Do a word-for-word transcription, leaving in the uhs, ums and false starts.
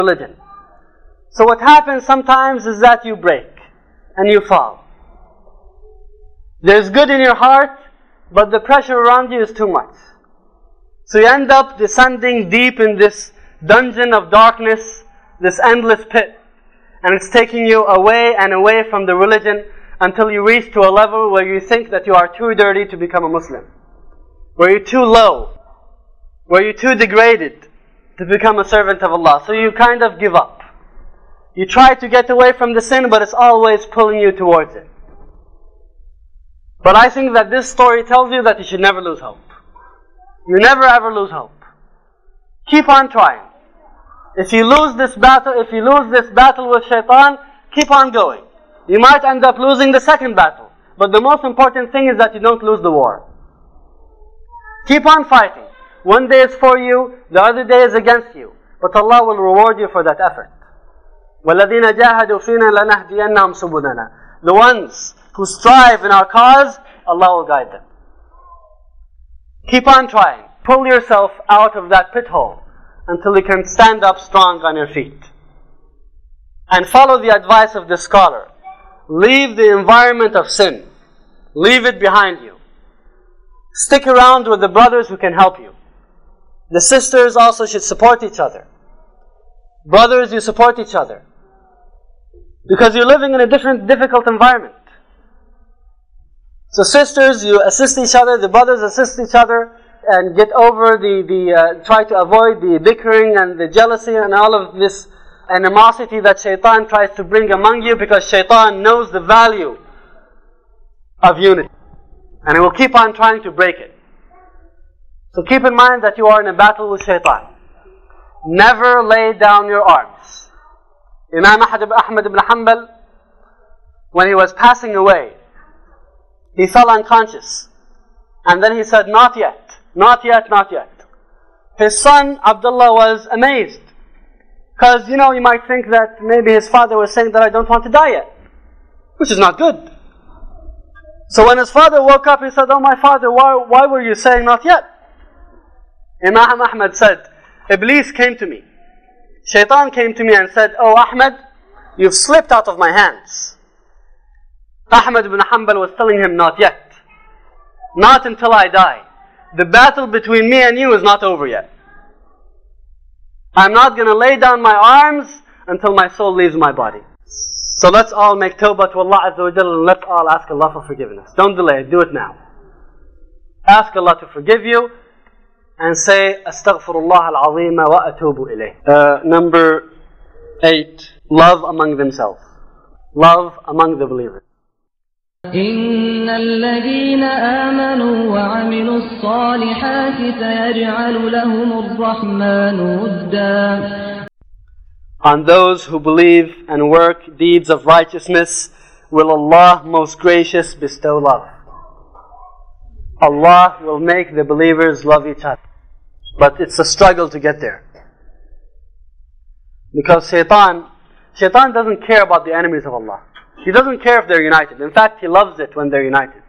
religion. So what happens sometimes is that you break and you fall. There's good in your heart, but the pressure around you is too much. So you end up descending deep in this dungeon of darkness, this endless pit. And it's taking you away and away from the religion until you reach to a level where you think that you are too dirty to become a Muslim. Where you're too low. Where you're too degraded to become a servant of Allah. So you kind of give up. You try to get away from the sin, but it's always pulling you towards it. But I think that this story tells you that you should never lose hope. You never ever lose hope. Keep on trying. If you lose this battle, if you lose this battle with shaitan, keep on going. You might end up losing the second battle. But the most important thing is that you don't lose the war. Keep on fighting. One day is for you, the other day is against you. But Allah will reward you for that effort. وَالَّذِينَ جَاهَدُوا فِينَا لَنَهْدِيَنَّهُمْ سُبُلَنَا. The ones who strive in our cause, Allah will guide them. Keep on trying. Pull yourself out of that pit hole until you can stand up strong on your feet. And follow the advice of the scholar. Leave the environment of sin. Leave it behind you. Stick around with the brothers who can help you. The sisters also should support each other. Brothers, you support each other. Because you're living in a different, difficult environment. So sisters, you assist each other, the brothers assist each other, and get over the, the uh, try to avoid the bickering and the jealousy and all of this animosity that shaitan tries to bring among you, because shaitan knows the value of unity. And he will keep on trying to break it. So keep in mind that you are in a battle with shaitan. Never lay down your arms. Imam Ahmad ibn Hanbal, when he was passing away, he fell unconscious. And then he said, not yet, not yet, not yet. His son, Abdullah, was amazed. Because, you know, you might think that maybe his father was saying that I don't want to die yet. Which is not good. So when his father woke up, he said, oh my father, why, why were you saying not yet? Imam Ahmad said, Iblis came to me. Shaitan came to me and said, oh Ahmad, you've slipped out of my hands. Ahmad ibn Hanbal was telling him, not yet. Not until I die. The battle between me and you is not over yet. I'm not going to lay down my arms until my soul leaves my body. So let's all make tawbah to Allah Azza wa Jalla, and let's all ask Allah for forgiveness. Don't delay it, do it now. Ask Allah to forgive you and say, Astaghfirullah al-azim wa atubu ilayh. Uh, number eight, love among themselves. Love among the believers. إن الذين آمنوا وعملوا الصالحات سيجعل لهم الرحمن ودا. On those who believe and work deeds of righteousness will Allah most gracious bestow love. Allah will make the believers love each other. But it's a struggle to get there. Because shaitan, shaitan doesn't care about the enemies of Allah. He doesn't care if they're united. In fact, he loves it when they're united.